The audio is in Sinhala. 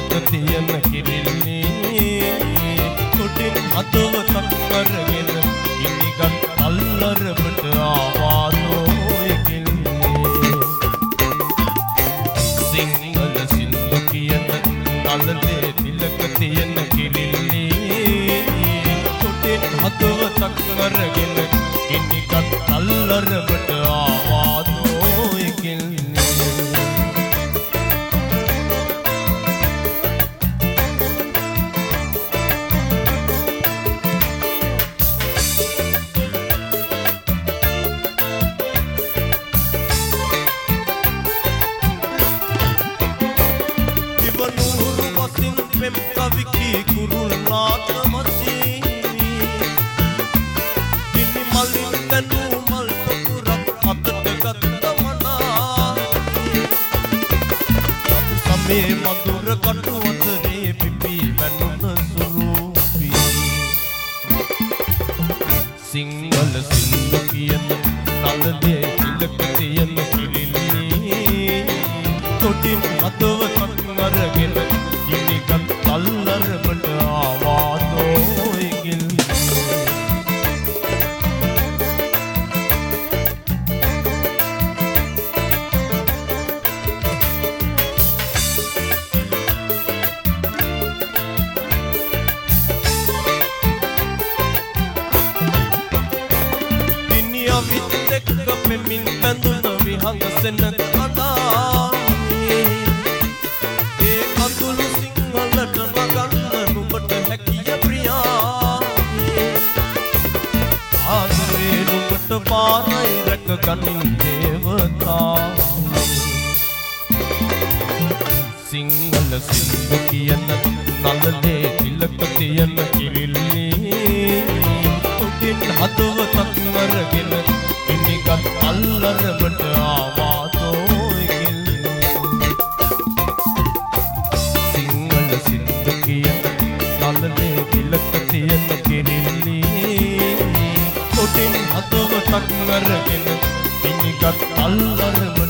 තිලක තියෙන කිරිල්ලේ කොටින් හදවතක් කරගෙන ඉනිගත් අල්ලරබට ආවාදෝ එකිල්ලේ සිංහල සින්දු කියන නලලේ තිලක තියෙන කිරිල්ලේ කොටින් හදවතක් කරගෙන ඉනිගත් අල්ලරබට ආවාදෝ එකිල්ලේ කවිකී කුරුල්නාත මසී දිනි මලින් තනු මල් පොකුරක් අතට ගත්ත මනා සමේ මధుර කටු අතරේ පිපි වැනුන සුරූපී සිංහල සින්දු කියන නලලේ තිලක තියෙන කිලිලේ කොටින් හදවතක් අරගෙන ඉනිගත් අල්ලරබට ආවාදෝ එකිල්ලේ දිනිය විත් එක්ක පෙමින් බැඳුන විහඟ සෙනග අදා ඒ කඳුළු සිංහලට නගන්න නුඹට හැකිය ප්‍රියා ආදරේ නුඹට පාරයි රැක ගනින් දේවතා සිංහල සින්දු කියන නලලේ තිලක තියෙන කිරිල්ලේ කොටින් හදවතක් අරගෙන ඉනිගත් අල්ලරබට ආවාදෝ නලලේ තිලක තියෙන කිරිල්ලේ කොටින් හදවතක් අරගෙන ඉනිගත් අල්ලරබට